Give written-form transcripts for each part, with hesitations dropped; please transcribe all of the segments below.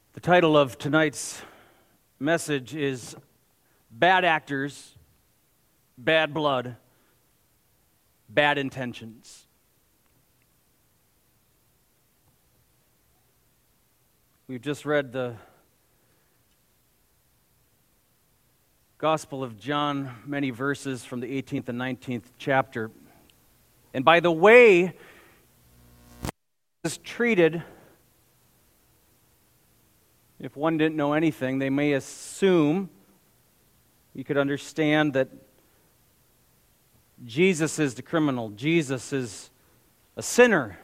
The title of tonight's message is Bad Actors, Bad Blood, Bad Intentions. We've just read the Gospel of John, many verses from the 18th and 19th chapter. And by the way is treated, if one didn't know anything, they may assume you could understand that Jesus is the criminal. Jesus is a sinner.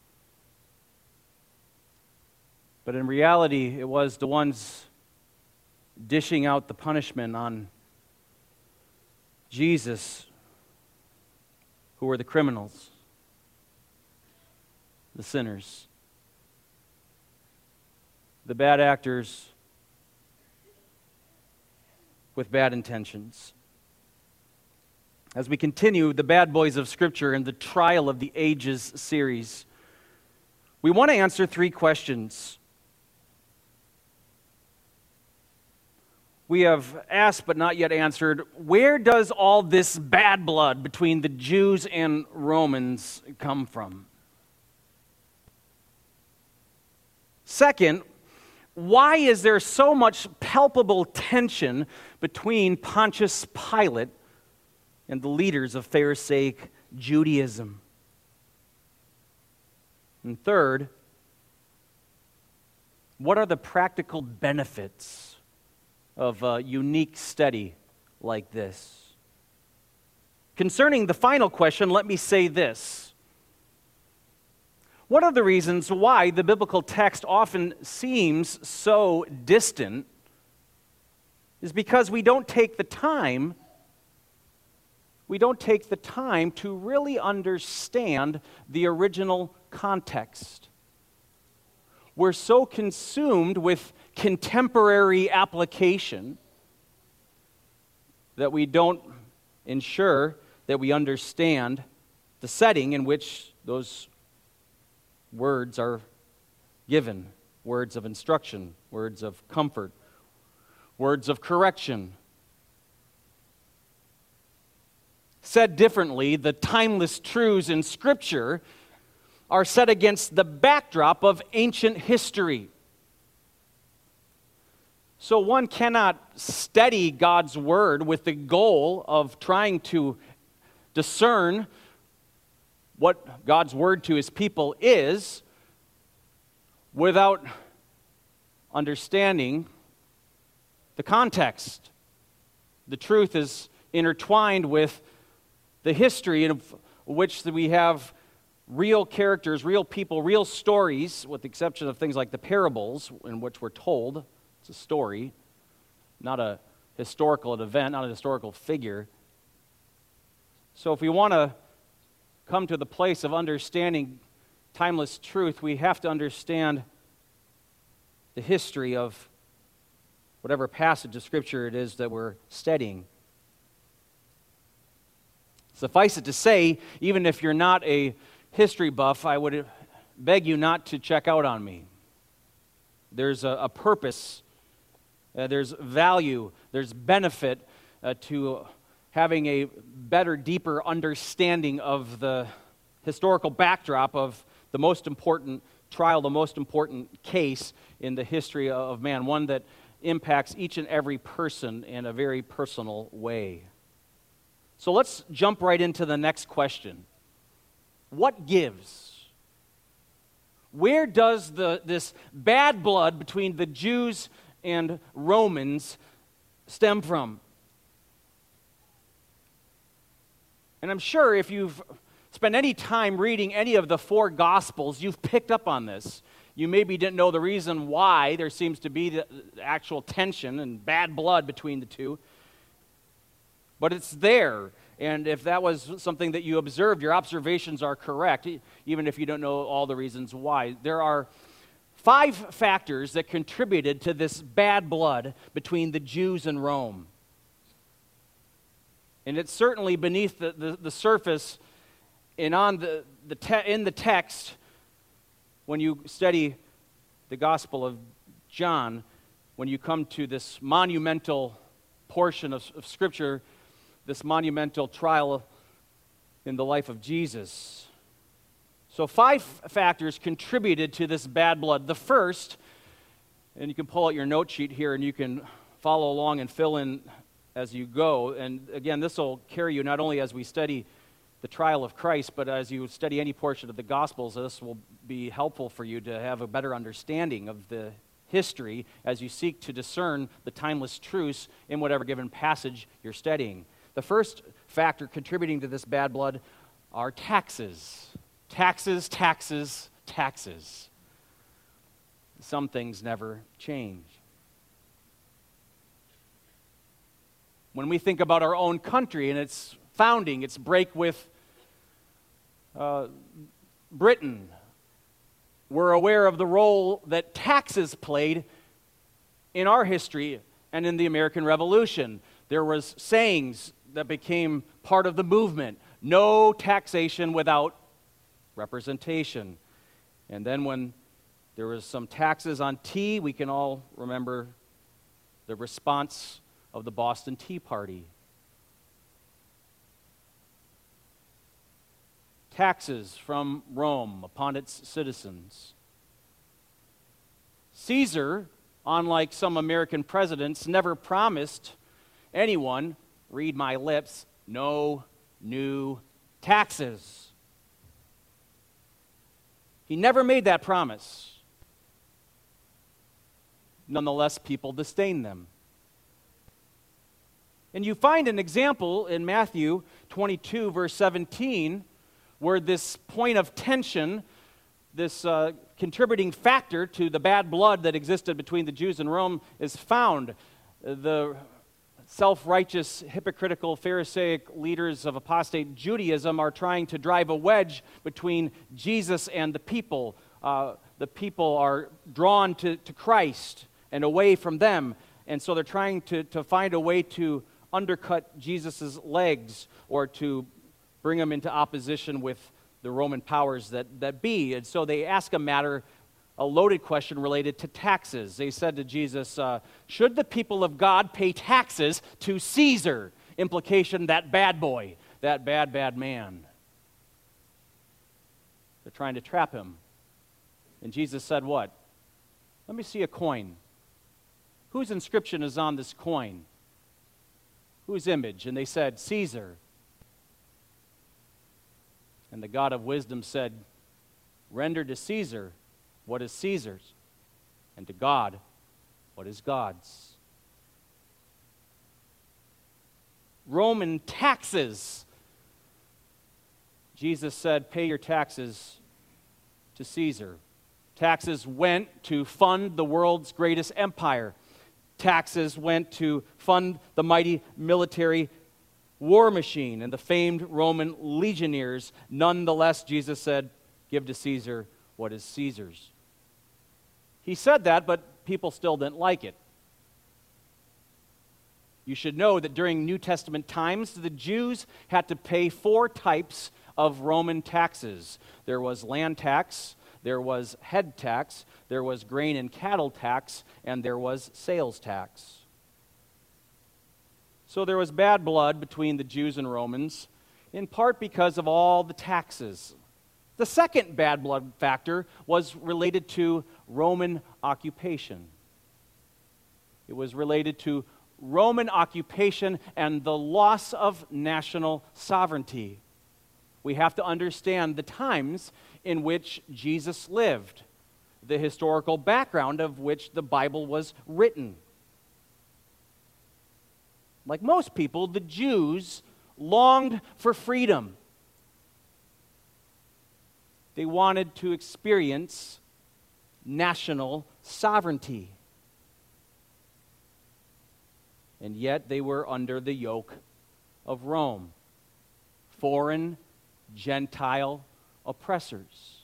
But in reality, it was the ones dishing out the punishment on Jesus who were the criminals, the sinners. The bad actors with bad intentions. As we continue the Bad Boys of Scripture in the Trial of the Ages series, we want to answer three questions. We have asked but not yet answered, where does all this bad blood between the Jews and Romans come from? Second, why is there so much palpable tension between Pontius Pilate and the leaders of Pharisaic Judaism? And third, what are the practical benefits of a unique study like this? Concerning the final question, let me say this. One of the reasons why the biblical text often seems so distant is because we don't take the time to really understand the original context. We're so consumed with contemporary application that we don't ensure that we understand the setting in which those words are given. Words of instruction, words of comfort, words of correction. Said differently, the timeless truths in Scripture are set against the backdrop of ancient history. So one cannot study God's Word with the goal of trying to discern what God's Word to His people is without understanding the context. The truth is intertwined with the history in which we have real characters, real people, real stories, with the exception of things like the parables in which we're told. It's a story, not a historical event, not a historical figure. So if we want to come to the place of understanding timeless truth, we have to understand the history of whatever passage of Scripture it is that we're studying. Suffice it to say, even if you're not a history buff, I would beg you not to check out on me. There's a purpose, there's value, there's benefit to having a better, deeper understanding of the historical backdrop of the most important trial, the most important case in the history of man, one that impacts each and every person in a very personal way. So let's jump right into the next question. What gives? Where does this bad blood between the Jews and Romans stem from? And I'm sure if you've spent any time reading any of the four Gospels, you've picked up on this. You maybe didn't know the reason why there seems to be the actual tension and bad blood between the two, but it's there. And if that was something that you observed, your observations are correct, even if you don't know all the reasons why. There are 5 factors that contributed to this bad blood between the Jews and Rome. And it's certainly beneath the surface and on in the text when you study the Gospel of John, when you come to this monumental portion of Scripture, this monumental trial in the life of Jesus. So 5 factors contributed to this bad blood. The first, and you can pull out your note sheet here and you can follow along and fill in as you go. And again, this will carry you not only as we study the trial of Christ, but as you study any portion of the Gospels, this will be helpful for you to have a better understanding of the history as you seek to discern the timeless truths in whatever given passage you're studying. The first factor contributing to this bad blood are taxes. Taxes, taxes, taxes. Some things never change. When we think about our own country and its founding, its break with Britain, we're aware of the role that taxes played in our history and in the American Revolution. There was sayings that became part of the movement. No taxation without representation. And then when there was some taxes on tea, we can all remember the response of the Boston Tea Party. Taxes from Rome upon its citizens. Caesar, unlike some American presidents, never promised anyone, read my lips, no new taxes. He never made that promise. Nonetheless, people disdain them. And you find an example in Matthew 22, verse 17, where this point of tension, this contributing factor to the bad blood that existed between the Jews and Rome is found. The self-righteous, hypocritical, Pharisaic leaders of apostate Judaism are trying to drive a wedge between Jesus and the people. The people are drawn to Christ and away from them, and so they're trying to find a way to undercut Jesus' legs or to bring him into opposition with the Roman powers that be. And so they ask a loaded question related to taxes. They said to Jesus, should the people of God pay taxes to Caesar? Implication, that bad boy, that bad man. They're trying to trap him. And Jesus said what? Let me see a coin. Whose inscription is on this coin? Whose image? And they said, Caesar. And the God of wisdom said, render to Caesar what is Caesar's, and to God what is God's. Roman taxes. Jesus said, pay your taxes to Caesar. Taxes went to fund the world's greatest empire. Taxes went to fund the mighty military war machine and the famed Roman legionnaires. Nonetheless, Jesus said, give to Caesar what is Caesar's. He said that, but people still didn't like it. You should know that during New Testament times, the Jews had to pay 4 types of Roman taxes. There was land tax, there was head tax, there was grain and cattle tax, and there was sales tax. So there was bad blood between the Jews and Romans, in part because of all the taxes. The second bad blood factor was related to Roman occupation. It was related to Roman occupation and the loss of national sovereignty. We have to understand the times in which Jesus lived, the historical background of which the Bible was written. Like most people, the Jews longed for freedom. They wanted to experience national sovereignty. And yet they were under the yoke of Rome, foreign, Gentile oppressors.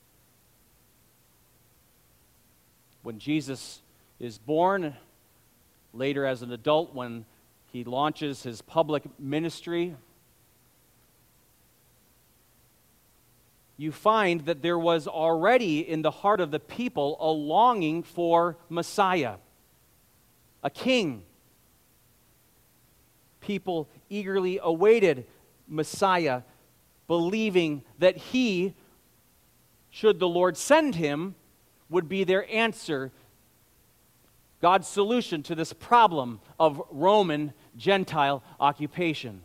When Jesus is born, later as an adult, when he launches his public ministry, you find that there was already in the heart of the people a longing for Messiah, a king. People eagerly awaited Messiah, believing that he, should the Lord send him, would be their answer, God's solution to this problem of Roman Gentile occupation.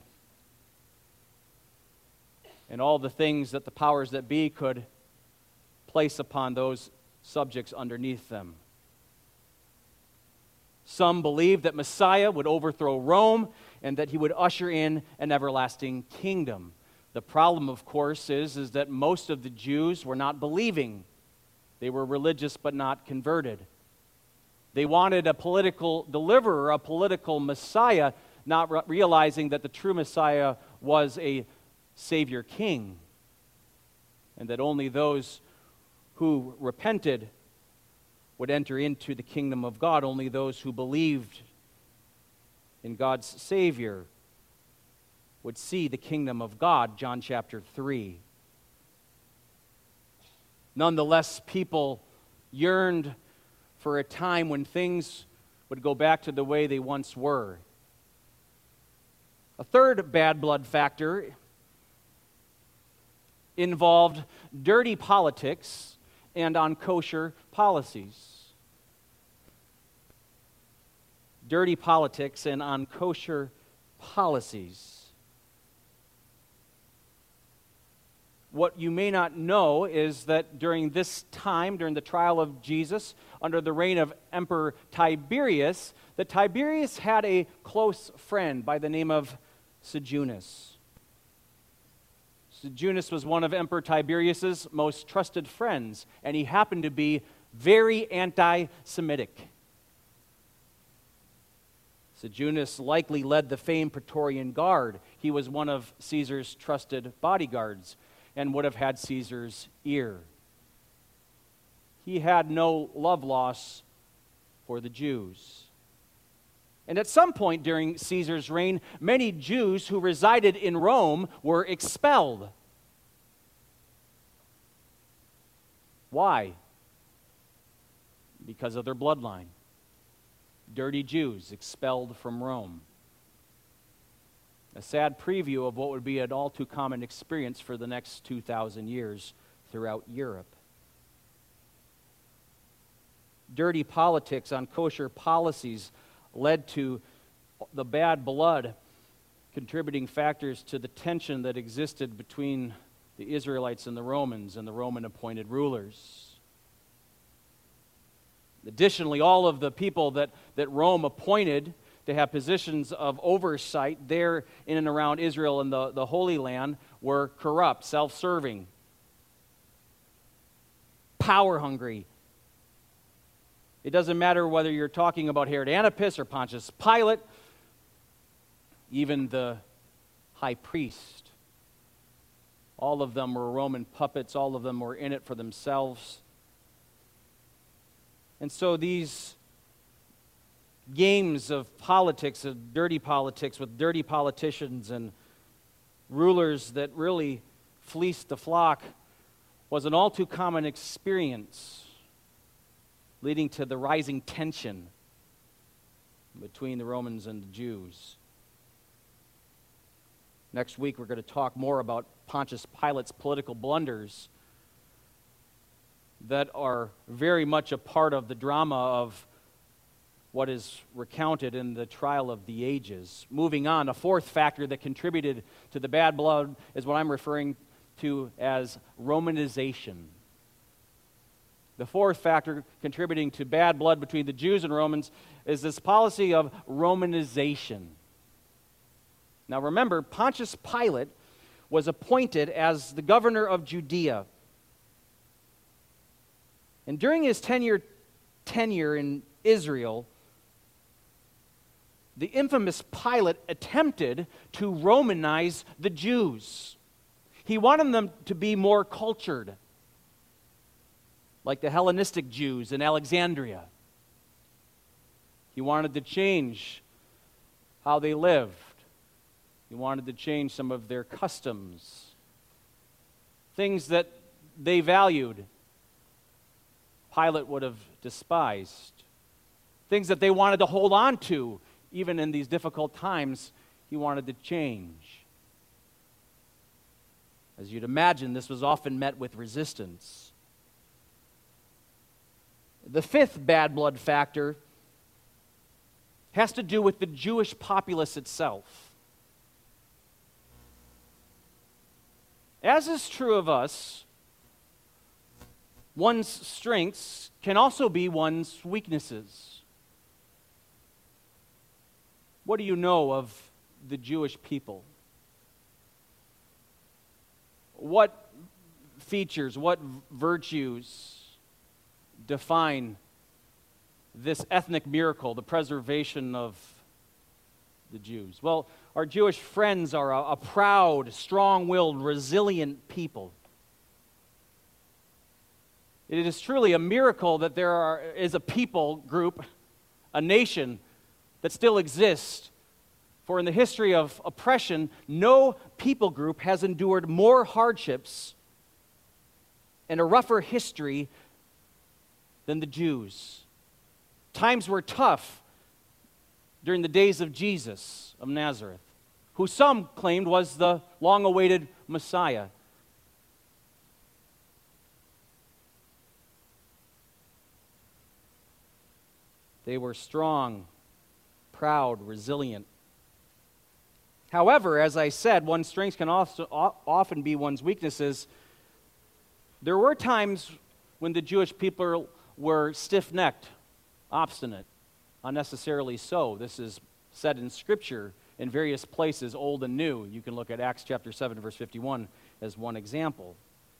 And all the things that the powers that be could place upon those subjects underneath them. Some believed that Messiah would overthrow Rome and that he would usher in an everlasting kingdom. The problem, of course, is that most of the Jews were not believing. They were religious but not converted. They wanted a political deliverer, a political Messiah, not realizing that the true Messiah was a Savior King, and that only those who repented would enter into the kingdom of God. Only those who believed in God's Savior would see the kingdom of God, John chapter 3. Nonetheless, people yearned for a time when things would go back to the way they once were. A third bad blood factor involved dirty politics and unkosher policies. Dirty politics and unkosher policies. What you may not know is that during this time, during the trial of Jesus, under the reign of Emperor Tiberius, that Tiberius had a close friend by the name of Sejanus. Sejanus was one of Emperor Tiberius's most trusted friends, and he happened to be very anti-Semitic. Sejanus likely led the famed Praetorian Guard. He was one of Caesar's trusted bodyguards and would have had Caesar's ear. He had no love loss for the Jews. And at some point during Caesar's reign, many Jews who resided in Rome were expelled. Why? Because of their bloodline. Dirty Jews expelled from Rome. A sad preview of what would be an all too common experience for the next 2,000 years throughout Europe. Dirty politics, unkosher policies led to the bad blood, contributing factors to the tension that existed between the Israelites and the Romans and the Roman-appointed rulers. Additionally, all of the people that Rome appointed to have positions of oversight there in and around Israel and the Holy Land were corrupt, self-serving, power-hungry. It doesn't matter whether you're talking about Herod Antipas or Pontius Pilate, even the high priest. All of them were Roman puppets. All of them were in it for themselves. And so these games of politics, of dirty politics with dirty politicians and rulers that really fleeced the flock was an all too common experience, leading to the rising tension between the Romans and the Jews. Next week, we're going to talk more about Pontius Pilate's political blunders that are very much a part of the drama of what is recounted in the trial of the ages. Moving on, a fourth factor that contributed to the bad blood is what I'm referring to as Romanization. The fourth factor contributing to bad blood between the Jews and Romans is this policy of Romanization. Now remember, Pontius Pilate was appointed as the governor of Judea. And during his tenure in Israel, the infamous Pilate attempted to Romanize the Jews. He wanted them to be more cultured, like the Hellenistic Jews in Alexandria. He wanted to change how they lived. He wanted to change some of their customs, things that they valued, Pilate would have despised. Things that they wanted to hold on to, even in these difficult times, he wanted to change. As you'd imagine, this was often met with resistance. The fifth bad blood factor has to do with the Jewish populace itself. As is true of us, one's strengths can also be one's weaknesses. What do you know of the Jewish people? What features, what virtues define this ethnic miracle, the preservation of the Jews? Well, our Jewish friends are a proud, strong-willed, resilient people. It is truly a miracle that there is a people group, a nation, that still exists. For in the history of oppression, no people group has endured more hardships and a rougher history than the Jews. Times were tough during the days of Jesus of Nazareth, who some claimed was the long-awaited Messiah. They were strong, proud, resilient. However, as I said, one's strengths can also often be one's weaknesses. There were times when the Jewish people were stiff-necked, obstinate, unnecessarily so. This is said in Scripture in various places, Old and New. You can look at Acts chapter 7, verse 51 as one example.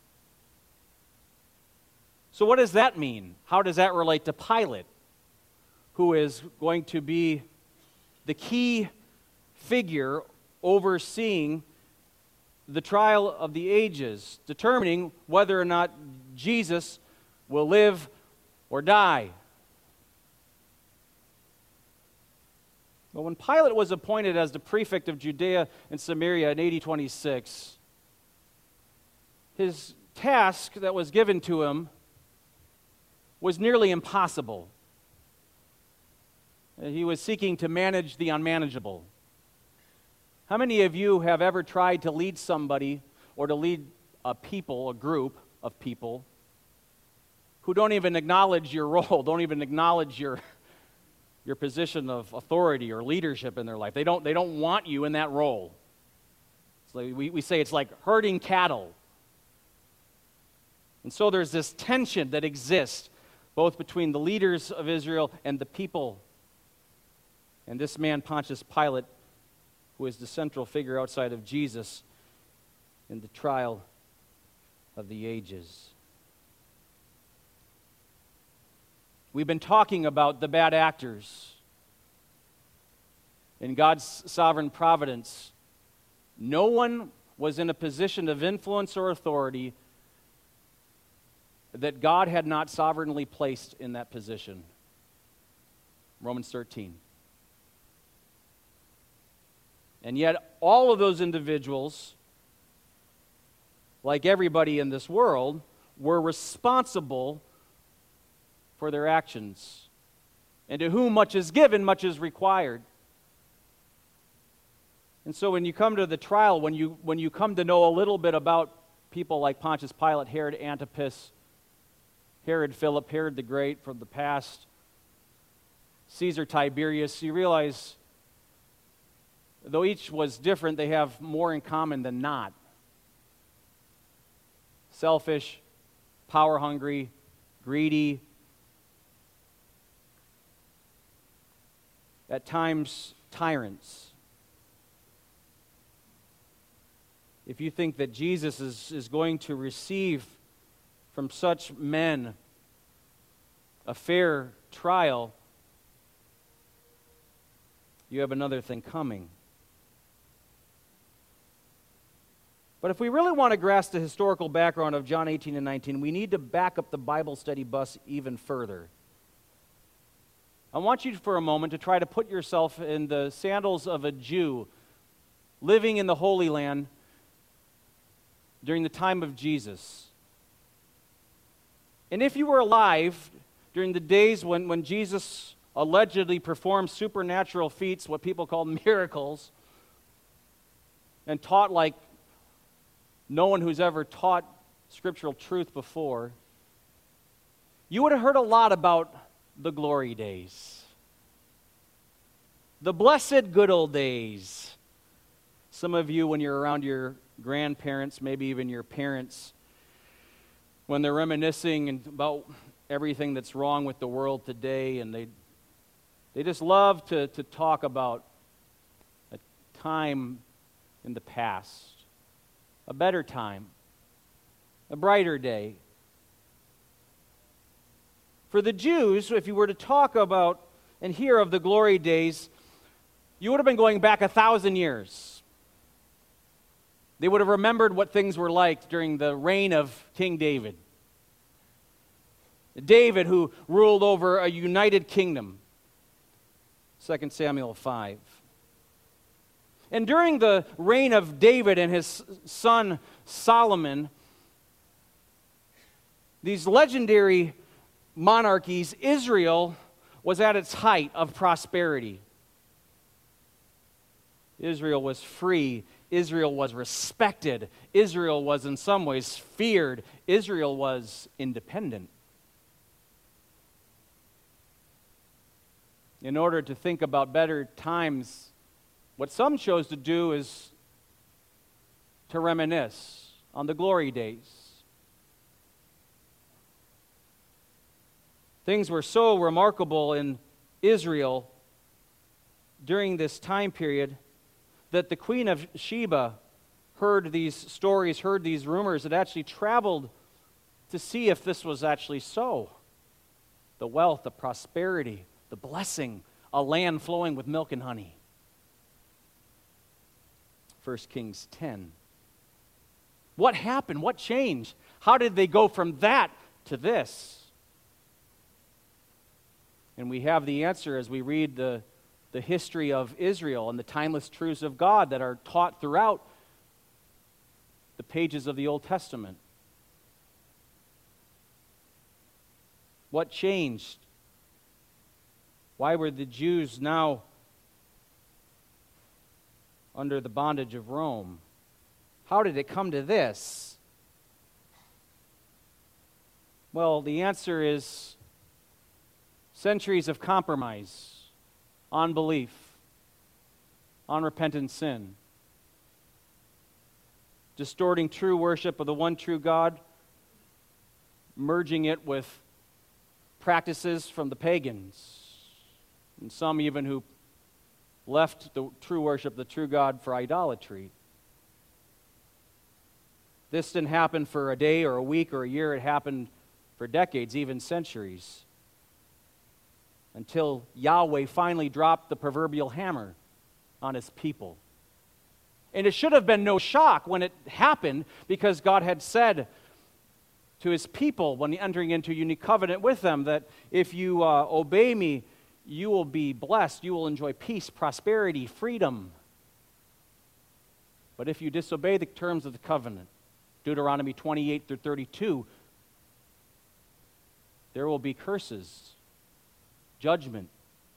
So what does that mean? How does that relate to Pilate, who is going to be the key figure overseeing the trial of the ages, determining whether or not Jesus will live or die? But when Pilate was appointed as the prefect of Judea and Samaria in AD 26, his task that was given to him was nearly impossible. He was seeking to manage the unmanageable. How many of you have ever tried to lead somebody or to lead a people, a group of people, who don't even acknowledge your role, don't even acknowledge your position of authority or leadership in their life? They don't want you in that role. It's like we say it's like herding cattle. And so there's this tension that exists both between the leaders of Israel and the people. And this man, Pontius Pilate, who is the central figure outside of Jesus in the trial of the ages. We've been talking about the bad actors. In God's sovereign providence, no one was in a position of influence or authority that God had not sovereignly placed in that position. Romans 13. And yet, all of those individuals, like everybody in this world, were responsible for their actions. And to whom much is given, much is required. And so when you come to the trial, when you come to know a little bit about people like Pontius Pilate, Herod Antipas, Herod Philip, Herod the Great from the past, Caesar Tiberius, you realize though each was different, they have more in common than not. Selfish, power-hungry, greedy, at times tyrants. If you think that Jesus is going to receive from such men a fair trial, you have another thing coming. But if we really want to grasp the historical background of John 18 and 19, we need to back up the Bible study bus even further. I want you for a moment to try to put yourself in the sandals of a Jew living in the Holy Land during the time of Jesus. And if you were alive during the days when Jesus allegedly performed supernatural feats, what people call miracles, and taught like no one who's ever taught scriptural truth before, you would have heard a lot about the glory days. The blessed good old days. Some of you, when you're around your grandparents, maybe even your parents, when they're reminiscing about everything that's wrong with the world today, and they just love to talk about a time in the past, a better time, a brighter day. For the Jews, if you were to talk about and hear of the glory days, you would have been going back 1,000 years. They would have remembered what things were like during the reign of King David. David, who ruled over a united kingdom. 2 Samuel 5. And during the reign of David and his son Solomon, these legendary monarchies, Israel was at its height of prosperity. Israel was free. Israel was respected. Israel was in some ways feared. Israel was independent. In order to think about better times, what some chose to do is to reminisce on the glory days. Things were so remarkable in Israel during this time period that the Queen of Sheba heard these stories, heard these rumors, and actually traveled to see if this was actually so. The wealth, the prosperity, the blessing, a land flowing with milk and honey. 1 Kings 10. What happened? What changed? How did they go from that to this? And we have the answer as we read the history of Israel and the timeless truths of God that are taught throughout the pages of the Old Testament. What changed? Why were the Jews now under the bondage of Rome? How did it come to this? Well, the answer is centuries of compromise, unbelief, unrepentant sin, distorting true worship of the one true God, merging it with practices from the pagans, and some even who left the true worship of the true God for idolatry. This didn't happen for a day or a week or a year. It happened for decades, even centuries, until Yahweh finally dropped the proverbial hammer on his people. And it should have been no shock when it happened, because God had said to his people when entering into a unique covenant with them that if you obey me, you will be blessed, you will enjoy peace, prosperity, freedom. But if you disobey the terms of the covenant, Deuteronomy 28 through 32, there will be curses, judgment.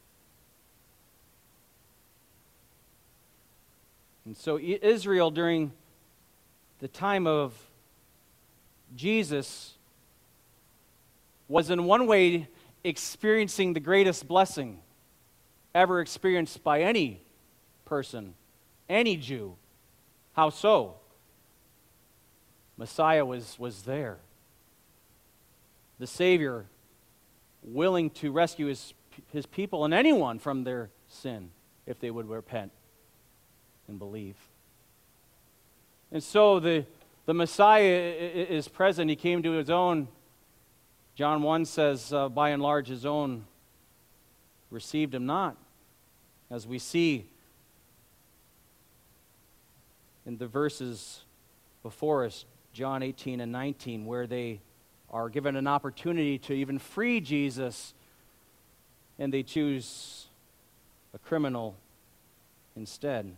And so Israel, during the time of Jesus, was in one way experiencing the greatest blessing ever experienced by any person, any Jew. How so? Messiah was there. The Savior, willing to rescue his people and anyone from their sin if they would repent and believe. And so the Messiah is present. He came to his own. John 1 says, by and large, his own received him not. As we see in the verses before us, John 18 and 19, where they are given an opportunity to even free Jesus, and they choose a criminal instead.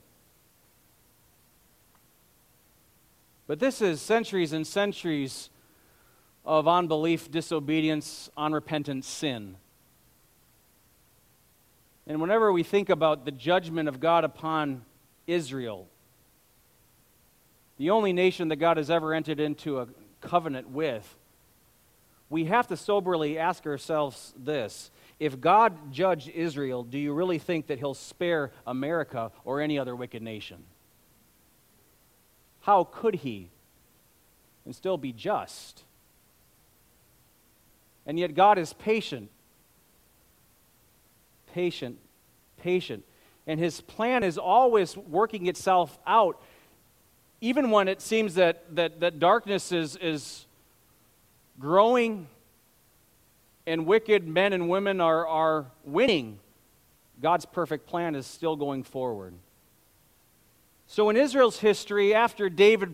But this is centuries and centuries of unbelief, disobedience, unrepentant sin. And whenever we think about the judgment of God upon Israel, the only nation that God has ever entered into a covenant with, we have to soberly ask ourselves this: if God judged Israel, do you really think that He'll spare America or any other wicked nation? How could He and still be just? And yet God is patient. Patient. And His plan is always working itself out, even when it seems that darkness is growing and wicked men and women are winning. God's perfect plan is still going forward. So in Israel's history, after David,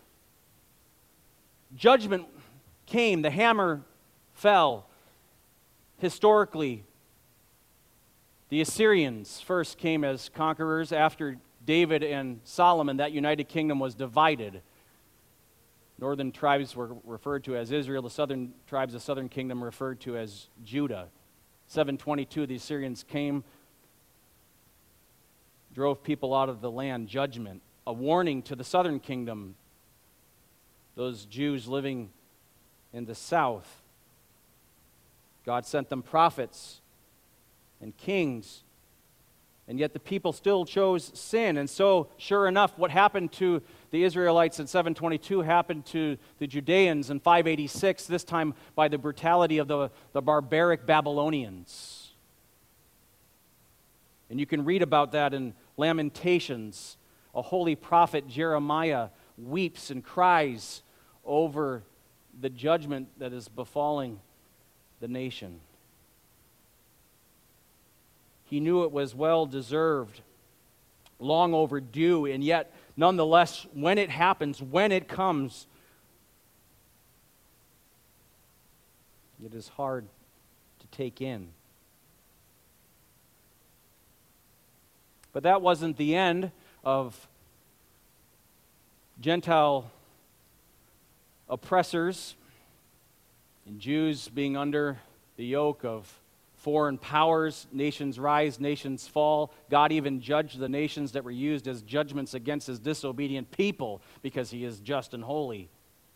judgment came, the hammer fell. Historically, the Assyrians first came as conquerors. After David and Solomon, that united kingdom was divided. Northern tribes were referred to as Israel. The southern tribes, the southern kingdom, referred to as Judah. 722, the Assyrians came, drove people out of the land. Judgment, a warning to the southern kingdom, those Jews living in the south. God sent them prophets and kings, and yet the people still chose sin. And so, sure enough, what happened to the Israelites in 722 happened to the Judeans in 586, this time by the brutality of the barbaric Babylonians. And you can read about that in Lamentations. A holy prophet, Jeremiah, weeps and cries over the judgment that is befalling the nation. He knew it was well deserved, long overdue, and yet, nonetheless, when it happens, when it comes, it is hard to take in. But that wasn't the end of Gentile oppressors and Jews being under the yoke of foreign powers. Nations rise, nations fall. God even judged the nations that were used as judgments against His disobedient people because He is just and holy.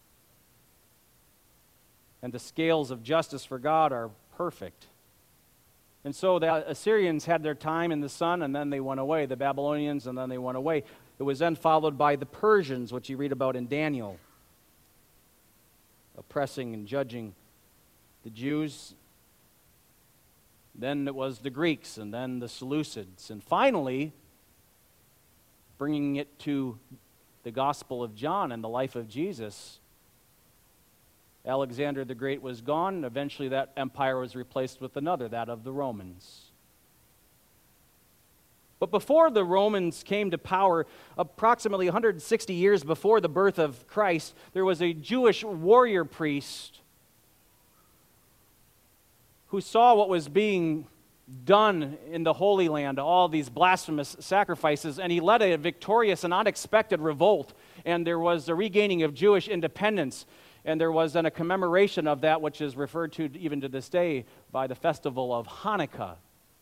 And the scales of justice for God are perfect. And so the Assyrians had their time in the sun, and then they went away. The Babylonians, and then they went away. It was then followed by the Persians, which you read about in Daniel, oppressing and judging the Jews. Then it was the Greeks, and then the Seleucids. And finally, bringing it to the Gospel of John and the life of Jesus, Alexander the Great was gone, and eventually that empire was replaced with another, that of the Romans. But before the Romans came to power, approximately 160 years before the birth of Christ, there was a Jewish warrior priest who saw what was being done in the Holy Land, all these blasphemous sacrifices, and he led a victorious and unexpected revolt, and there was a regaining of Jewish independence, and there was then a commemoration of that, which is referred to even to this day by the festival of Hanukkah.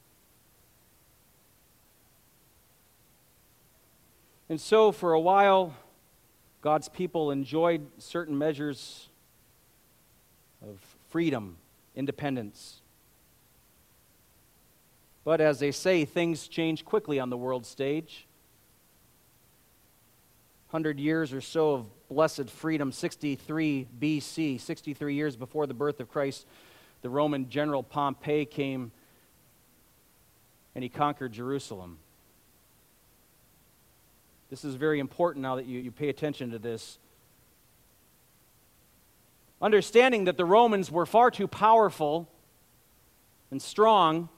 And so for a while, God's people enjoyed certain measures of freedom, independence. But as they say, things change quickly on the world stage. 100 years or so of blessed freedom, 63 BC, 63 years before the birth of Christ, the Roman general Pompey came and he conquered Jerusalem. This is very important now that you pay attention to this. Understanding that the Romans were far too powerful and strong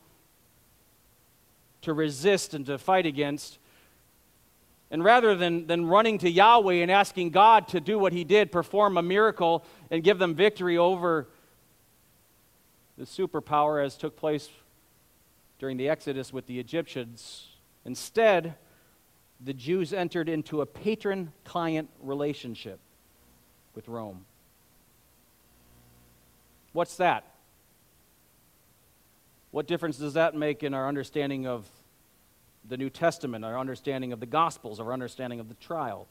to resist and to fight against, and rather than running to Yahweh and asking God to do what He did, perform a miracle and give them victory over the superpower as took place during the Exodus with the Egyptians, instead, the Jews entered into a patron-client relationship with Rome. What's that? What difference does that make in our understanding of the New Testament, our understanding of the Gospels, our understanding of the trial?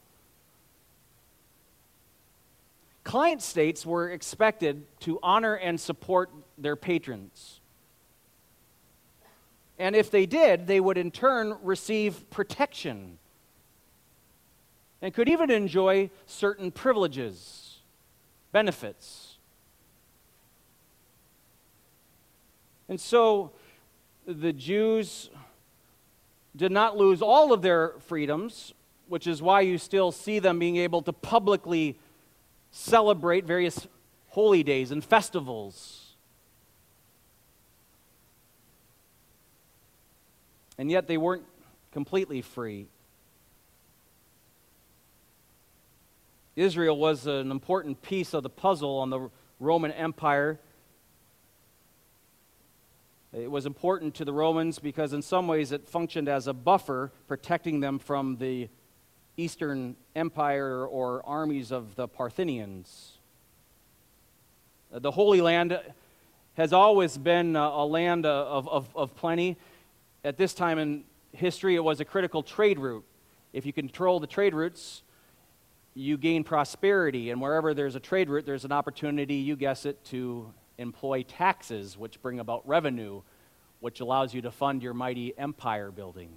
Client states were expected to honor and support their patrons. And if they did, they would in turn receive protection and could even enjoy certain privileges, benefits. And so the Jews did not lose all of their freedoms, which is why you still see them being able to publicly celebrate various holy days and festivals. And yet they weren't completely free. Israel was an important piece of the puzzle on the Roman Empire. It was important to the Romans because in some ways it functioned as a buffer, protecting them from the Eastern Empire or armies of the Parthians. The Holy Land has always been a land of plenty. At this time in history, it was a critical trade route. If you control the trade routes, you gain prosperity, and wherever there's a trade route, there's an opportunity, you guess it, to employ taxes, which bring about revenue, which allows you to fund your mighty empire building.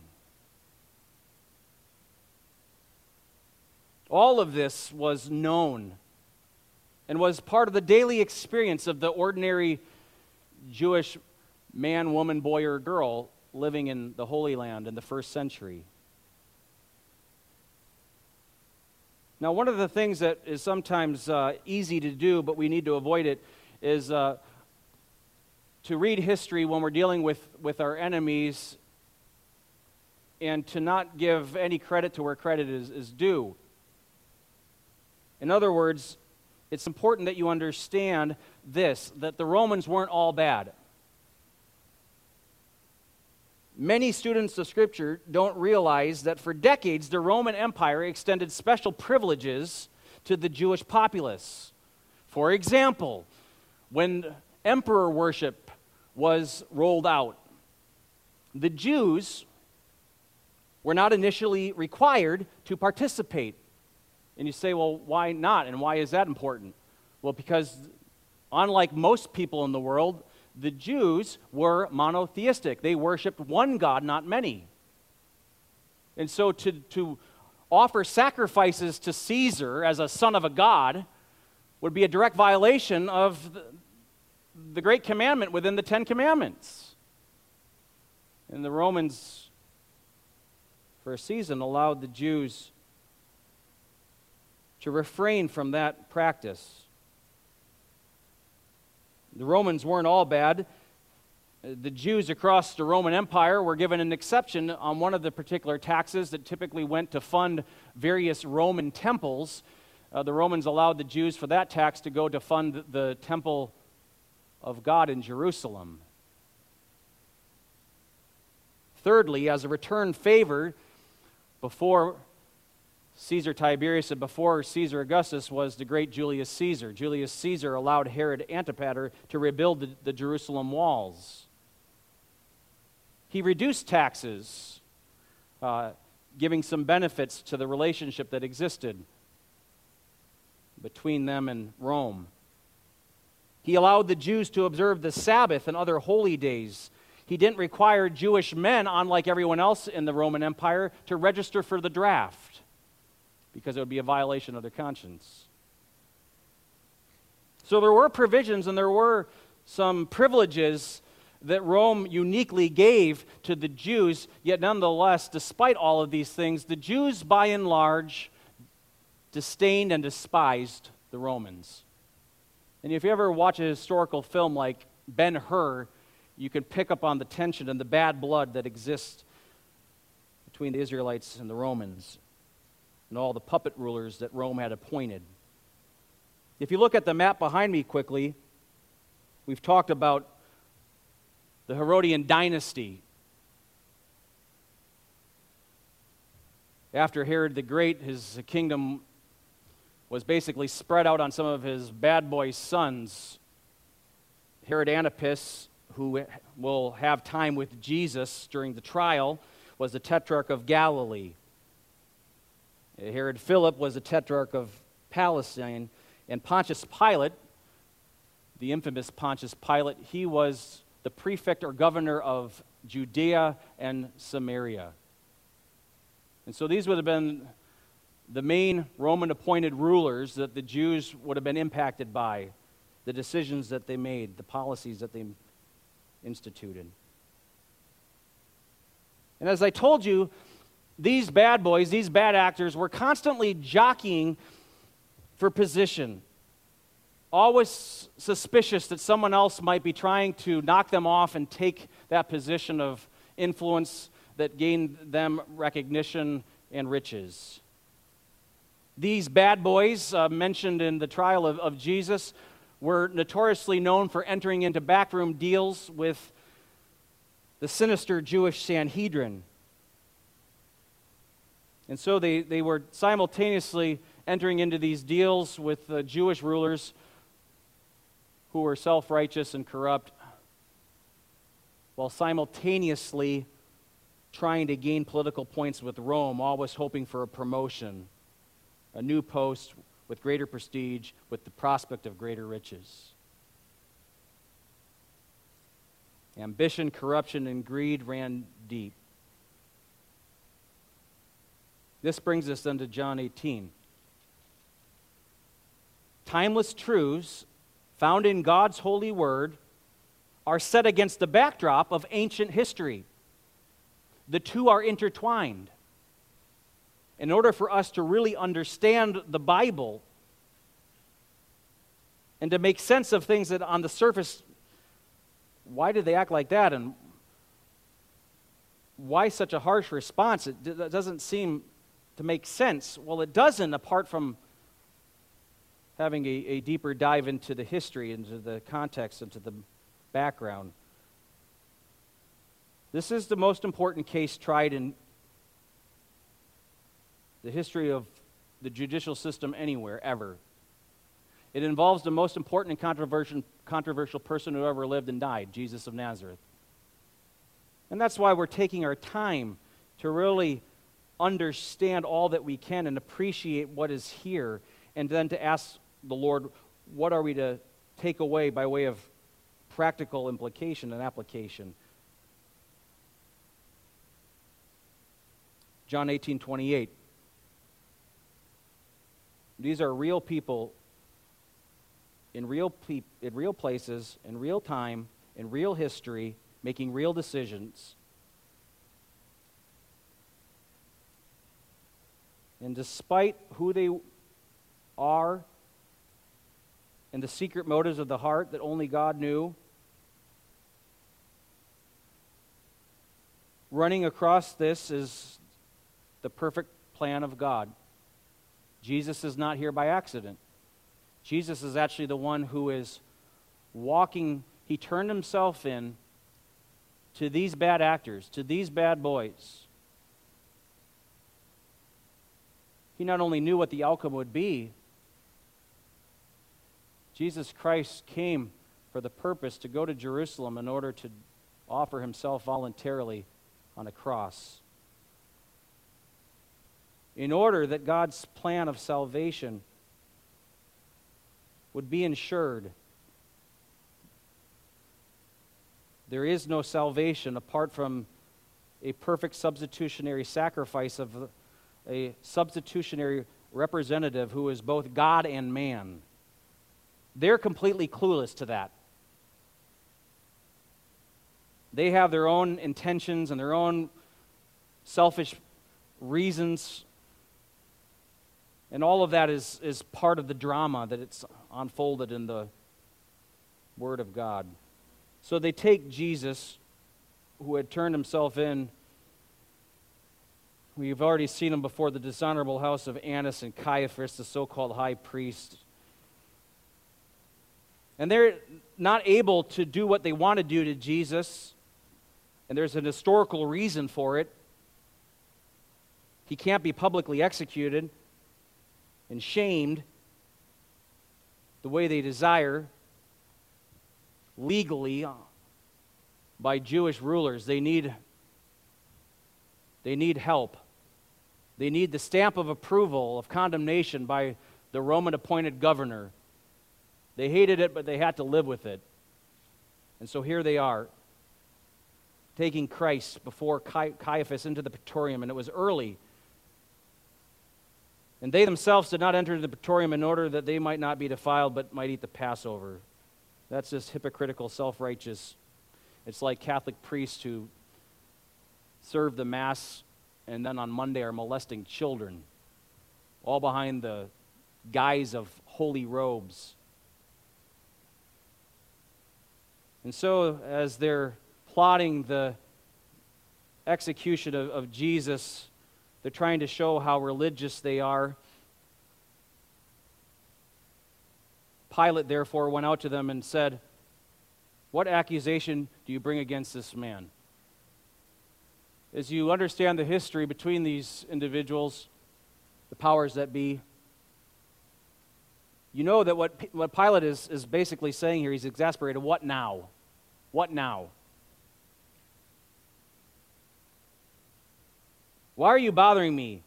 All of this was known and was part of the daily experience of the ordinary Jewish man, woman, boy, or girl living in the Holy Land in the first century. Now, one of the things that is sometimes easy to do, but we need to avoid it, is to read history when we're dealing with our enemies and to not give any credit to where credit is due. In other words, it's important that you understand this, that the Romans weren't all bad. Many students of Scripture don't realize that for decades the Roman Empire extended special privileges to the Jewish populace. For example, when emperor worship was rolled out, the Jews were not initially required to participate. And you say, well, why not? And why is that important? Well, because unlike most people in the world, the Jews were monotheistic. They worshiped one God, not many. And so to offer sacrifices to Caesar as a son of a god would be a direct violation of the great commandment within the Ten Commandments. And the Romans, for a season, allowed the Jews to refrain from that practice. The Romans weren't all bad. The Jews across the Roman Empire were given an exception on one of the particular taxes that typically went to fund various Roman temples. The Romans allowed the Jews for that tax to go to fund the temple of God in Jerusalem. Thirdly, as a return favor, before Caesar Tiberius and before Caesar Augustus was the great Julius Caesar. Julius Caesar allowed Herod Antipater to rebuild the Jerusalem walls. He reduced taxes, giving some benefits to the relationship that existed between them and Rome. He allowed the Jews to observe the Sabbath and other holy days. He didn't require Jewish men, unlike everyone else in the Roman Empire, to register for the draft, because it would be a violation of their conscience. So there were provisions and there were some privileges that Rome uniquely gave to the Jews, yet nonetheless, despite all of these things, the Jews by and large disdained and despised the Romans. And if you ever watch a historical film like Ben-Hur, you can pick up on the tension and the bad blood that exists between the Israelites and the Romans, and all the puppet rulers that Rome had appointed. If you look at the map behind me quickly, we've talked about the Herodian dynasty. After Herod the Great, his kingdom was basically spread out on some of his bad boy sons. Herod Antipas, who will have time with Jesus during the trial, was the tetrarch of Galilee. Herod Philip was the tetrarch of Palestine. And Pontius Pilate, the infamous Pontius Pilate, he was the prefect or governor of Judea and Samaria. And so these would have been the main Roman-appointed rulers that the Jews would have been impacted by, the decisions that they made, the policies that they instituted. And as I told you, these bad boys, these bad actors, were constantly jockeying for position, always suspicious that someone else might be trying to knock them off and take that position of influence that gained them recognition and riches. These bad boys mentioned in the trial of Jesus were notoriously known for entering into backroom deals with the sinister Jewish Sanhedrin. And so they were simultaneously entering into these deals with the Jewish rulers who were self-righteous and corrupt, while simultaneously trying to gain political points with Rome, always hoping for a promotion, a new post with greater prestige, with the prospect of greater riches. Ambition, corruption, and greed ran deep. This brings us then to John 18. Timeless truths found in God's holy word are set against the backdrop of ancient history. The two are intertwined. In order for us to really understand the Bible and to make sense of things that on the surface, why did they act like that? And why such a harsh response? It doesn't seem to make sense. Well, it doesn't, apart from having a deeper dive into the history, into the context, into the background. This is the most important case tried in the history of the judicial system anywhere, ever. It involves the most important and controversial person who ever lived and died, Jesus of Nazareth. And that's why we're taking our time to really understand all that we can and appreciate what is here, and then to ask the Lord, what are we to take away by way of practical implication and application? John 18:28. These are real people in real places, in real time, in real history, making real decisions. And despite who they are and the secret motives of the heart that only God knew, running across this is the perfect plan of God. Jesus is not here by accident. Jesus is actually the one who is walking. He turned himself in to these bad actors, to these bad boys. He not only knew what the outcome would be, Jesus Christ came for the purpose to go to Jerusalem in order to offer himself voluntarily on a cross, in order that God's plan of salvation would be ensured. There is no salvation apart from a perfect substitutionary sacrifice of a substitutionary representative who is both God and man. They're completely clueless to that. They have their own intentions and their own selfish reasons, and all of that is part of the drama that it's unfolded in the Word of God. So they take Jesus, who had turned himself in. We've already seen him before the dishonorable house of Annas and Caiaphas, the so-called high priest. And they're not able to do what they want to do to Jesus, and there's an historical reason for it. He can't be publicly executed and shamed the way they desire. legally by Jewish rulers. They need help. They need the stamp of approval, of condemnation by the Roman-appointed governor. They hated it, but they had to live with it. And so here they are, taking Christ before Caiaphas into the praetorium, and it was early. And they themselves did not enter the praetorium in order that they might not be defiled, but might eat the Passover. That's just hypocritical, self-righteous. It's like Catholic priests who serve the Mass and then on Monday are molesting children, all behind the guise of holy robes. And so, as they're plotting the execution of Jesus, they're trying to show how religious they are. Pilate, therefore, went out to them and said, "What accusation do you bring against this man?" As you understand the history between these individuals, the powers that be, you know that what Pilate is basically saying here, he's exasperated. What now? What now? Why are you bothering me?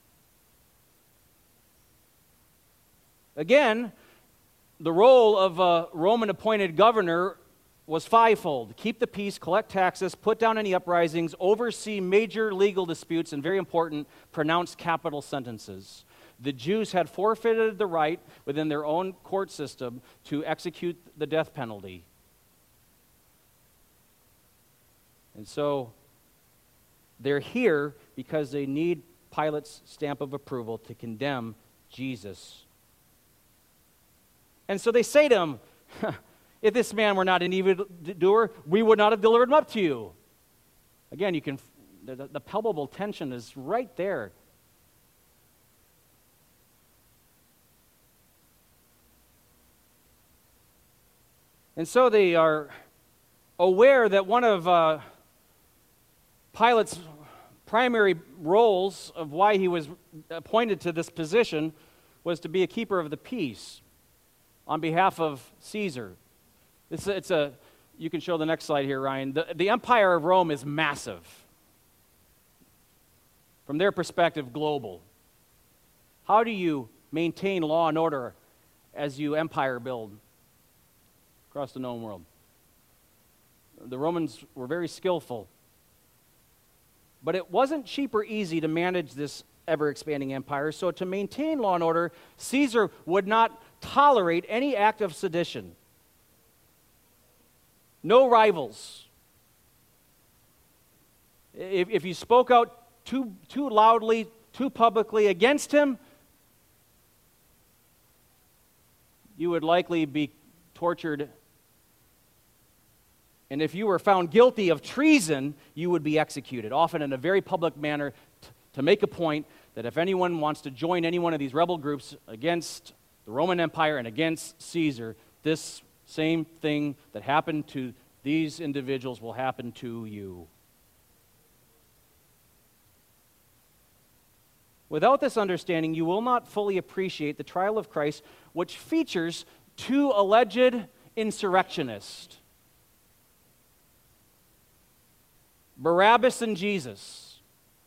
Again, the role of a Roman-appointed governor was fivefold: keep the peace, collect taxes, put down any uprisings, oversee major legal disputes, and very important, pronounce capital sentences. The Jews had forfeited the right within their own court system to execute the death penalty. And so they're here because they need Pilate's stamp of approval to condemn Jesus. And so they say to him, "If this man were not an evildoer, we would not have delivered him up to you." Again, you can the palpable tension is right there. And so they are aware that one of Pilate's primary roles of why he was appointed to this position was to be a keeper of the peace on behalf of Caesar. You can show the next slide here, Ryan. The Empire of Rome is massive. From their perspective, global. How do you maintain law and order as you empire build across the known world? The Romans were very skillful. But it wasn't cheap or easy to manage this ever-expanding empire. So to maintain law and order, Caesar would not tolerate any act of sedition. No rivals. If you spoke out too loudly, too publicly against him, you would likely be tortured. And if you were found guilty of treason, you would be executed, often in a very public manner, to make a point that if anyone wants to join any one of these rebel groups against the Roman Empire and against Caesar, this same thing that happened to these individuals will happen to you. Without this understanding, you will not fully appreciate the trial of Christ, which features two alleged insurrectionists, Barabbas and Jesus.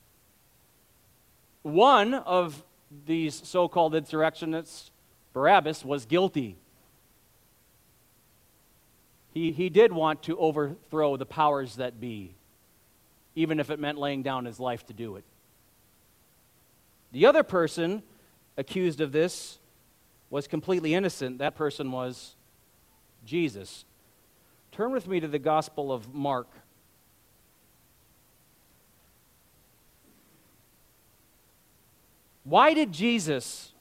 One of these so-called insurrectionists, Barabbas, was guilty. He did want to overthrow the powers that be, even if it meant laying down his life to do it. The other person accused of this was completely innocent. That person was Jesus. Turn with me to the Gospel of Mark. Why did Jesus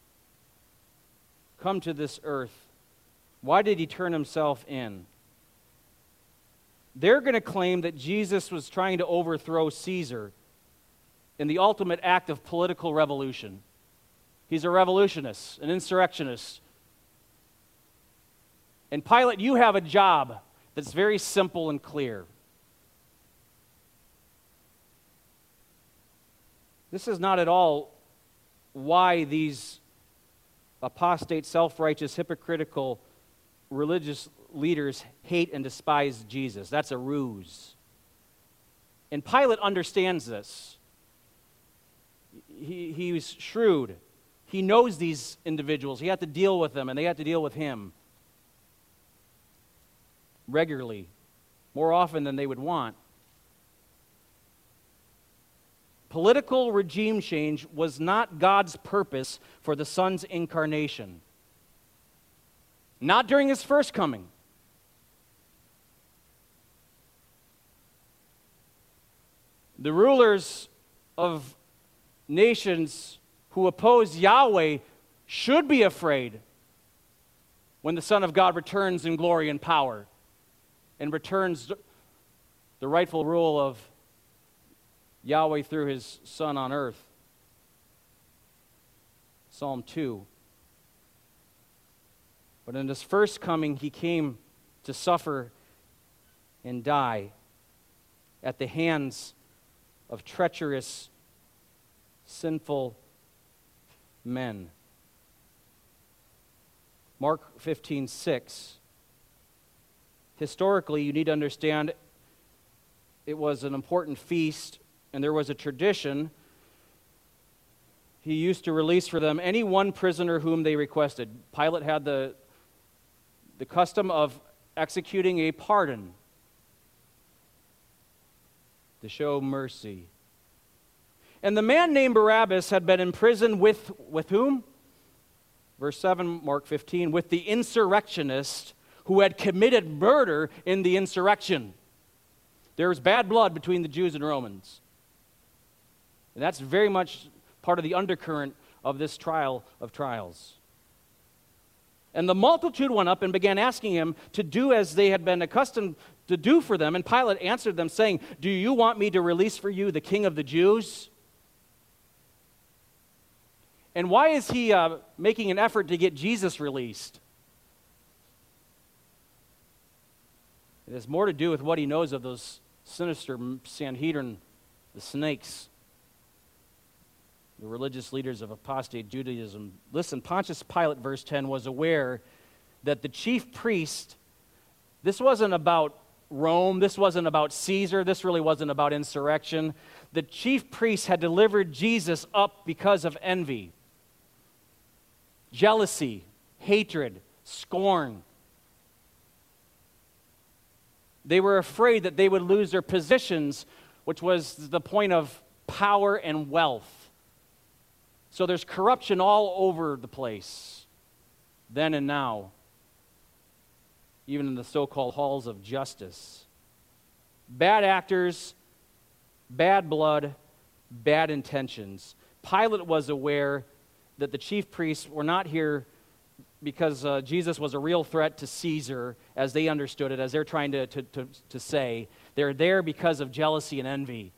come to this earth? Why did he turn himself in? They're going to claim that Jesus was trying to overthrow Caesar in the ultimate act of political revolution. He's a revolutionist, an insurrectionist. And Pilate, you have a job that's very simple and clear. This is not at all why these apostate, self-righteous, hypocritical religious leaders hate and despise Jesus. That's a ruse. And Pilate understands this. He's shrewd. He knows these individuals. He had to deal with them, and they had to deal with him regularly, more often than they would want. Political regime change was not God's purpose for the Son's incarnation. Not during his first coming. The rulers of nations who oppose Yahweh should be afraid when the Son of God returns in glory and power and returns the rightful rule of Yahweh through his Son on earth. Psalm 2. But in his first coming, he came to suffer and die at the hands of treacherous, sinful men. Mark 15:6. Historically, you need to understand it was an important feast, and there was a tradition. He used to release for them any one prisoner whom they requested. Pilate had the custom of executing a pardon to show mercy. And the man named Barabbas had been imprisoned with whom? Verse 7, Mark 15, with the insurrectionist who had committed murder in the insurrection. There was bad blood between the Jews and Romans. And that's very much part of the undercurrent of this trial of trials. And the multitude went up and began asking him to do as they had been accustomed to do for them. And Pilate answered them, saying, "Do you want me to release for you the King of the Jews?" And why is he making an effort to get Jesus released? It has more to do with what he knows of those sinister Sanhedrin, the snakes, the religious leaders of apostate Judaism. Listen, Pontius Pilate, verse 10, was aware that the chief priest, this wasn't about Rome, this wasn't about Caesar, this really wasn't about insurrection. The chief priest had delivered Jesus up because of envy, jealousy, hatred, scorn. They were afraid that they would lose their positions, which was the point of power and wealth. So there's corruption all over the place, then and now, even in the so-called halls of justice. Bad actors, bad blood, bad intentions. Pilate was aware that the chief priests were not here because Jesus was a real threat to Caesar, as they understood it, as they're trying to say. They're there because of jealousy and envy.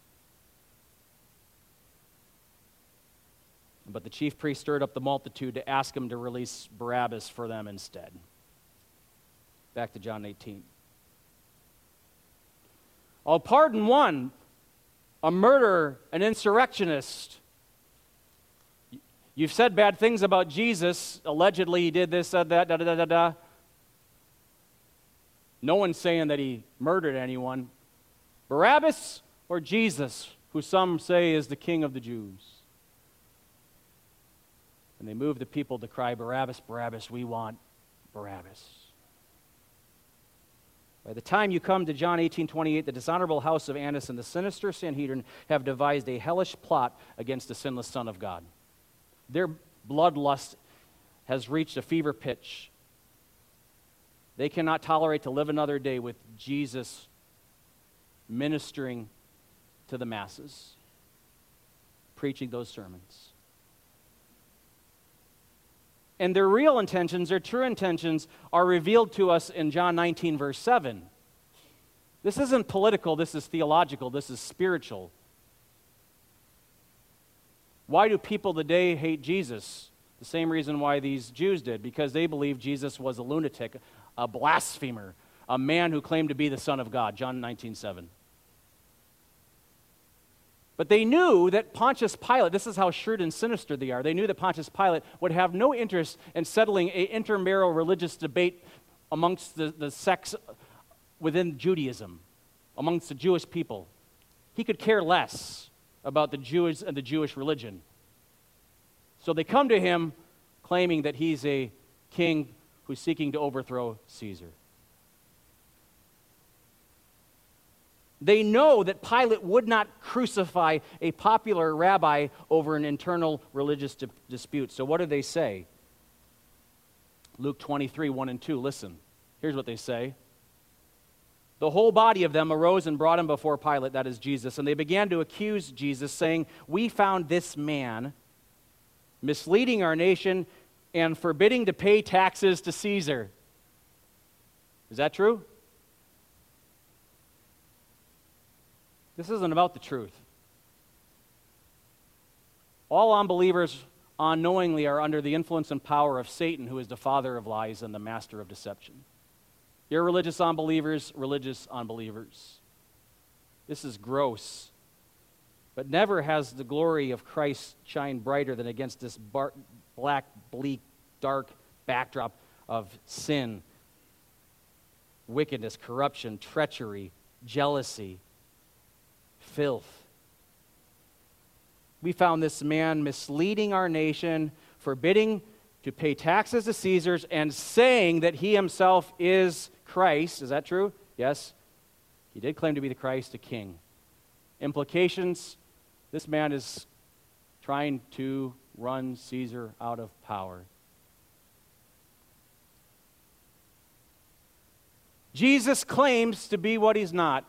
But the chief priest stirred up the multitude to ask him to release Barabbas for them instead. Back to John 18. I'll pardon one, a murderer, an insurrectionist. You've said bad things about Jesus. Allegedly, he did this, said that, da-da-da-da-da. No one's saying that he murdered anyone. Barabbas or Jesus, who some say is the King of the Jews? And they moved the people to cry, "Barabbas, Barabbas, we want Barabbas." By the time you come to John 18:28, the dishonorable house of Annas and the sinister Sanhedrin have devised a hellish plot against the sinless Son of God. Their bloodlust has reached a fever pitch. They cannot tolerate to live another day with Jesus ministering to the masses, preaching those sermons. And their real intentions, their true intentions, are revealed to us in John 19, verse 7. This isn't political, this is theological, this is spiritual. Why do people today hate Jesus? The same reason why these Jews did, because they believed Jesus was a lunatic, a blasphemer, a man who claimed to be the Son of God, John 19:7. But they knew that Pontius Pilate, this is how shrewd and sinister they are, they knew that Pontius Pilate would have no interest in settling an intramural religious debate amongst the sects within Judaism, amongst the Jewish people. He could care less about the Jews and the Jewish religion. So they come to him claiming that he's a king who's seeking to overthrow Caesar. They know that Pilate would not crucify a popular rabbi over an internal religious dispute. So what do they say? Luke 23, 1 and 2, listen. Here's what they say. The whole body of them arose and brought him before Pilate, that is Jesus, and they began to accuse Jesus, saying, "We found this man misleading our nation and forbidding to pay taxes to Caesar." Is that true? This isn't about the truth. All unbelievers unknowingly are under the influence and power of Satan, who is the father of lies and the master of deception. Irreligious unbelievers, religious unbelievers. This is gross. But never has the glory of Christ shined brighter than against this black, bleak, dark backdrop of sin, wickedness, corruption, treachery, jealousy, filth. We found this man misleading our nation, forbidding to pay taxes to Caesars, and saying that he himself is Christ. Is that true? Yes. He did claim to be the Christ, the king. Implications: this man is trying to run Caesar out of power. Jesus claims to be what he's not.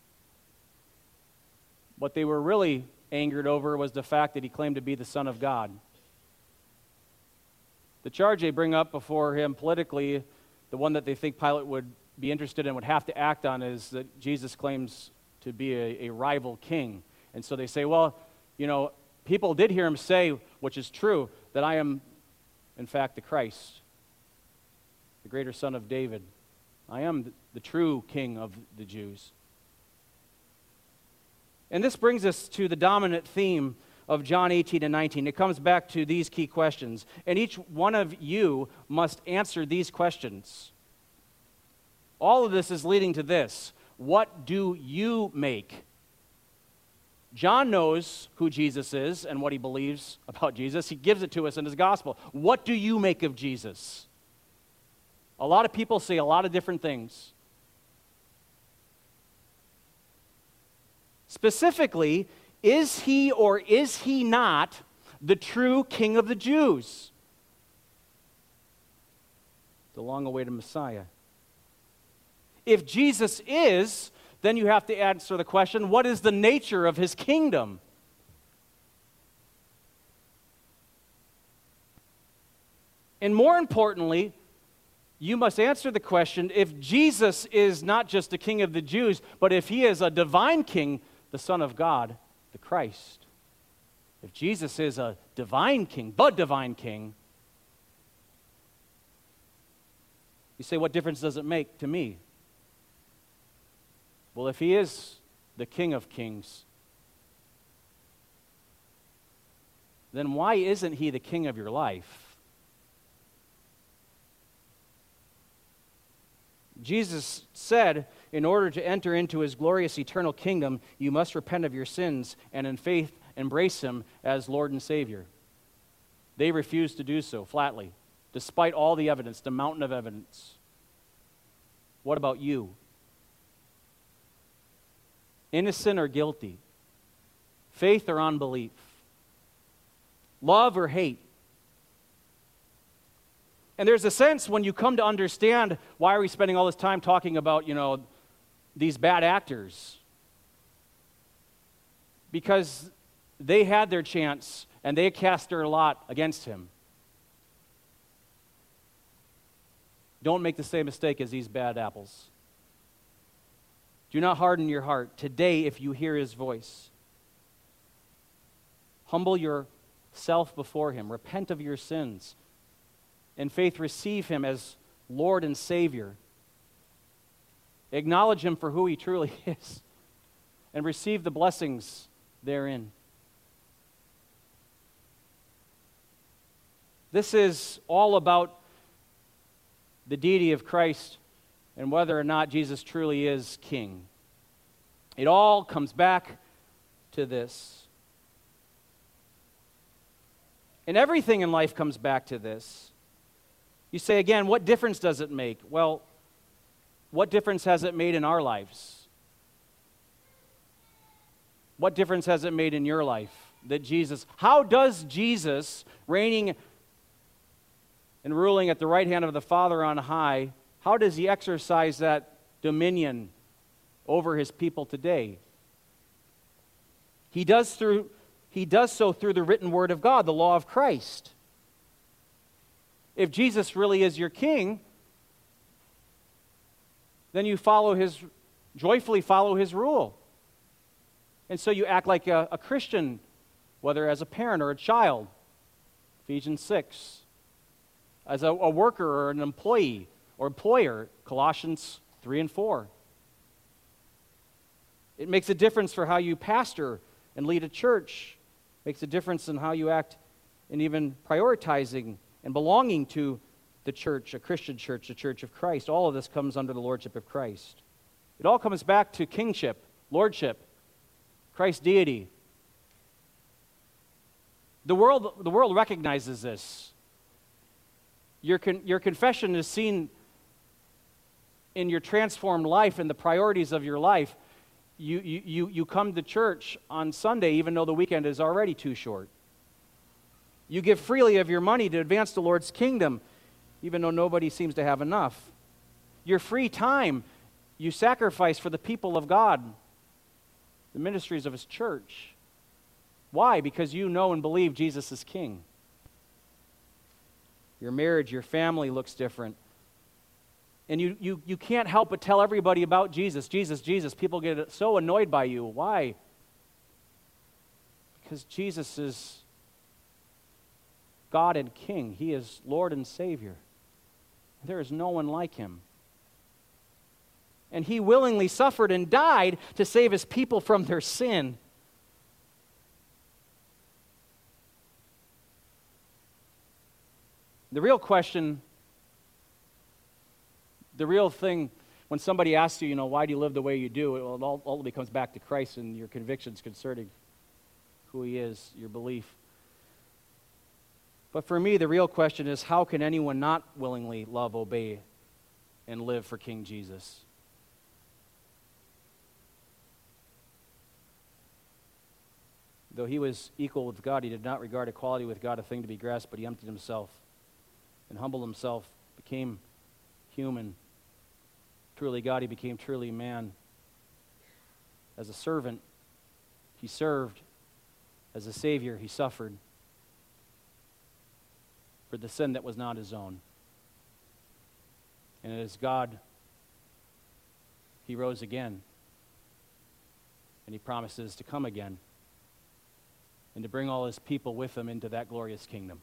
What they were really angered over was the fact that he claimed to be the Son of God. The charge they bring up before him politically, the one that they think Pilate would be interested in, would have to act on, is that Jesus claims to be a rival king. And so they say, well, you know, people did hear him say, which is true, that I am, in fact, the Christ, the greater son of David. I am the true king of the Jews. And this brings us to the dominant theme of John 18 and 19. It comes back to these key questions. And each one of you must answer these questions. All of this is leading to this. What do you make? John knows who Jesus is and what he believes about Jesus. He gives it to us in his gospel. What do you make of Jesus? A lot of people say a lot of different things. Specifically, is he or is he not the true King of the Jews? The long-awaited Messiah. If Jesus is, then you have to answer the question, what is the nature of his kingdom? And more importantly, you must answer the question, if Jesus is not just the King of the Jews, but if he is a divine king, the Son of God, the Christ. If Jesus is a divine king, the divine king, you say, what difference does it make to me? Well, if he is the King of Kings, then why isn't he the king of your life? Jesus said, in order to enter into his glorious eternal kingdom, you must repent of your sins and in faith embrace him as Lord and Savior. They refused to do so flatly, despite all the evidence, the mountain of evidence. What about you? Innocent or guilty? Faith or unbelief? Love or hate? And there's a sense when you come to understand why are we spending all this time talking about, these bad actors. Because they had their chance and they cast their lot against him. Don't make the same mistake as these bad apples. Do not harden your heart today if you hear his voice. Humble yourself before him. Repent of your sins. In faith, receive him as Lord and Savior. Acknowledge him for who he truly is. And receive the blessings therein. This is all about the deity of Christ and whether or not Jesus truly is king. It all comes back to this. And everything in life comes back to this. You say again, what difference does it make? Well, what difference has it made in our lives? What difference has it made in your life that how does Jesus, reigning and ruling at the right hand of the Father on high, how does he exercise that dominion over his people today? He does so through the written word of God, the law of Christ. If Jesus really is your king, then you joyfully follow his rule. And so you act like a Christian, whether as a parent or a child, Ephesians 6, as a worker or an employee or employer, Colossians 3 and 4. It makes a difference for how you pastor and lead a church. It makes a difference in how you act in even prioritizing and belonging to the church, a Christian church, the church of Christ. All of this comes under the lordship of Christ. It all comes back to kingship, lordship, Christ's deity. The world recognizes this. Your confession is seen in your transformed life and the priorities of your life. You come to church on Sunday even though the weekend is already too short. You give freely of your money to advance the Lord's kingdom even though nobody seems to have enough. Your free time you sacrifice for the people of God, the ministries of his church. Why? Because you know and believe Jesus is king. Your marriage, your family looks different. And you can't help but tell everybody about Jesus. Jesus, Jesus. People get so annoyed by you. Why? Because Jesus is God and King. He is Lord and Savior. There is no one like him. And he willingly suffered and died to save his people from their sin. The real question, the real thing, when somebody asks you, why do you live the way you do, it ultimately comes back to Christ and your convictions concerning who he is, your belief. But for me, the real question is, how can anyone not willingly love, obey, and live for King Jesus? Though he was equal with God, he did not regard equality with God a thing to be grasped, but he emptied himself and humbled himself, became human. Truly God, he became truly man. As a servant, he served. As a Savior, he suffered for the sin that was not his own. And as God, he rose again. And he promises to come again and to bring all his people with him into that glorious kingdom.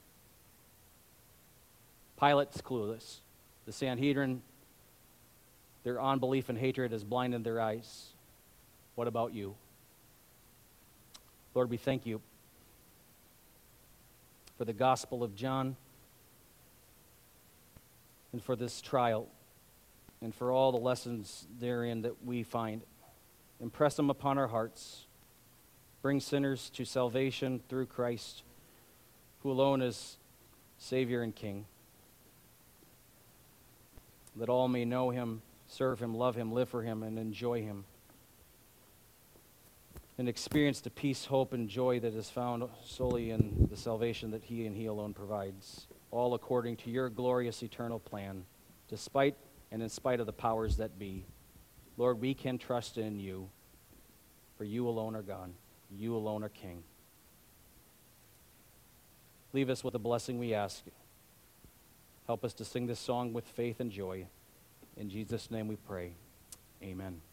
Pilate's clueless. The Sanhedrin, their unbelief and hatred has blinded their eyes. What about you? Lord, we thank you for the Gospel of John and for this trial and for all the lessons therein that we find. Impress them upon our hearts. Bring sinners to salvation through Christ, who alone is Savior and King. That all may know him, serve him, love him, live for him, and enjoy him. And experience the peace, hope, and joy that is found solely in the salvation that he and he alone provides. All according to your glorious eternal plan, despite and in spite of the powers that be. Lord, we can trust in you, for you alone are God. You alone are King. Leave us with a blessing, we ask. Help us to sing this song with faith and joy. In Jesus' name we pray. Amen.